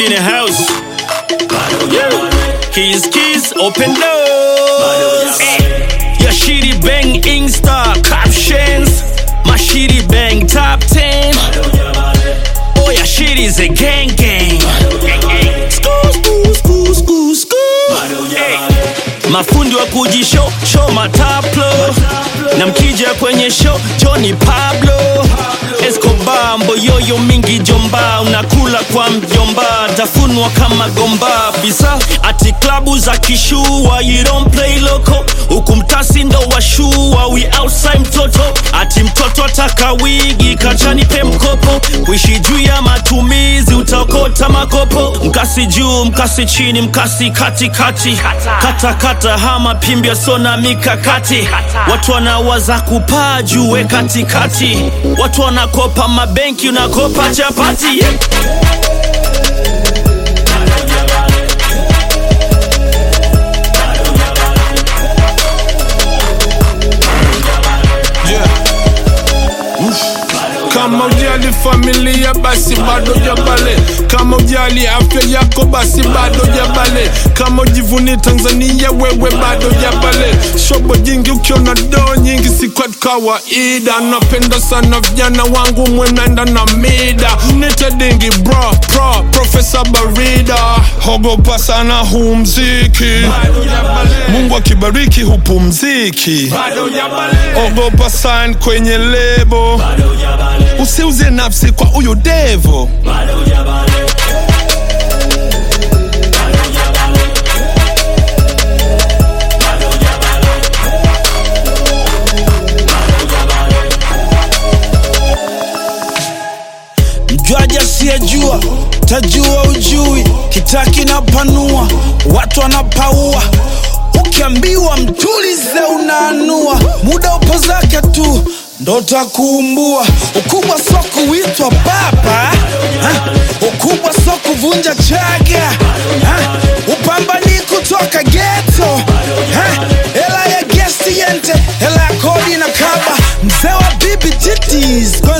Shitty in the house. Yeah. Keys, open doors. Your shitty bang Insta captions. My shitty bang top 10. Oh, your shitty's a gang. School. Hey. Mafundi wa kujishow, show mataplo. Na mkija kwenye show, Johnny Pablo Escobar, mboyoyo mingi jomba. Unakula kwa mjomba, tafunwa kama gomba. Bisa, ati klabu za kishua, you don't play loco. Ukumtasi ndo washua, we outside mtoto. Ati mtoto ataka wigi, kachani pe mkopo. Kuishi juu ya matumizi, utaokota makopo. Mkasi juu, mkasi chini, mkasi katikati. Kata hama pimbia sona mikakati. Watu wanawaza kupaa juu katikati. Watu wanakopa mabenki, unakopa chapati. Kama ujali familia basi bado jabale. Kama ujali afya yako basi bado jabale. Kama ujivuni Tanzania wewe bado jabale. Shobo jingi ukiona do nyingi si kwa kawaida. Napenda sana vijana wangu mwenenda na mida. Nite dingi bro, Professor Barida. Hogopa sana huu mziki, Mungu akibariki hupumziki. Ogopa sign kwenye lebo, usiuze nafsi kwa uyo devo. Mjuaja siyejua, tajua ujui. Kitaki na panua, watu wanapaua. Ukiambiwa mtulize unaanua. Muda upo zake tu, ndo takuumbua. Ukubwa so kuitwa baba, ukubwa so kuvunja chaga. Upambani kutoka ghetto, hela ya guest yente, hela ya kodi na kaba. Mzee wa bibi titties